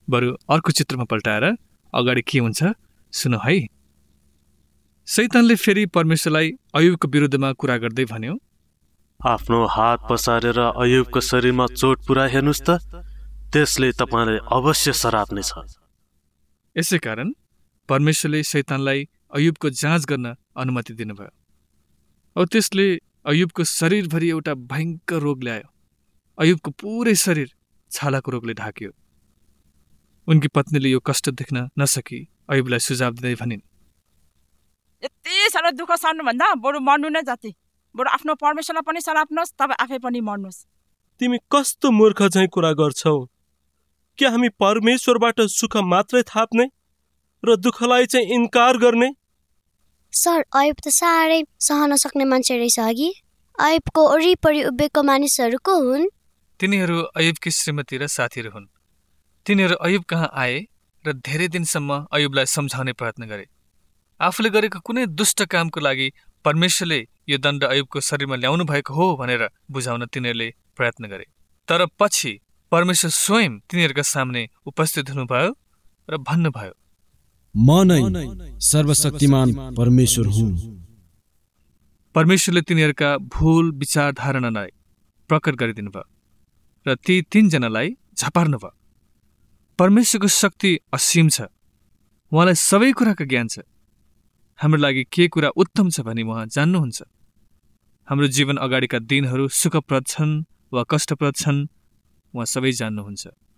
बरु अर्को चित्रमा पल्टाएर अगाडि के हुन्छ सुन है। शैतानले फेरि परमेश्वरलाई अयुबको विरुद्धमा कुरा गर्दै भन्यो, आफ्नो हात पसारेर अयुबको शरीरमा चोट पुरा हेर्नुस् त, त्यसले तपाईलाई अवश्य सराप्नेछ। यसै कारण परमेश्वरले शैतानलाई अयुबको जाँच गर्न अनुमति दिनुभयो। औ त्यसले अयुबको शरीरभरि एउटा भयङ्कर रोग ल्यायो। अयुबको पुरै शरीर छालाको रोगले ढाक्यो। उनकी पत्नीले यो कष्ट देख्न नसकी अयुबलाई सुझाव दिँदै भनिन्, यति साह्रो दुःख सर्नुभन्दा बरु मर्नु नै जाति। बरु आफ्नो परमेश्वरलाई पनि सराप्नुहोस्, तपाईँ आफै पनि मर्नुहोस्। तिमी कस्तो मूर्ख झैँ कुरा गर्छौ? के हामी परमेश्वरबाट सुख मात्रै थाप्ने र दुःखलाई चाहिँ इन्कार गर्ने? सर, अयुब त साह्रै सहन सक्ने मान्छे रहेछ अघि। अयुबको वरिपरि उभिएको मानिसहरू को हुन्? तिनीहरू अयुबकी श्रीमती र साथीहरू हुन्। तिनीहरू अयुब कहाँ आए र धेरै दिनसम्म अयुबलाई सम्झाउने प्रयत्न गरे। आफूले गरेको कुनै दुष्ट कामको लागि परमेश्वरले यो दण्ड अयुबको शरीरमा ल्याउनु भएको हो भनेर बुझाउन तिनीहरूले प्रयत्न गरे। तर पछि परमेश्वर स्वयं तिनीहरूका सामने उपस्थित हुनुभयो र भन्नुभयो, म नै सर्वशक्तिमान परमेश्वर हुँ। परमेश्वरले तिनीहरूका भूल विचार धारणालाई प्रकट गरिदिनु भयो र ती तीनजनालाई झपार्नु भयो। परमेश्वरको शक्ति असीम छ। उहाँलाई सबै कुराको ज्ञान छ। हाम्रो लागि के कुरा उत्तम छ भनी उहाँ जान्नुहुन्छ। हाम्रो जीवन अगाडिका दिनहरू सुखप्रद छन् वा कष्टप्रद छन्, उहाँ सबै जान्नुहुन्छ।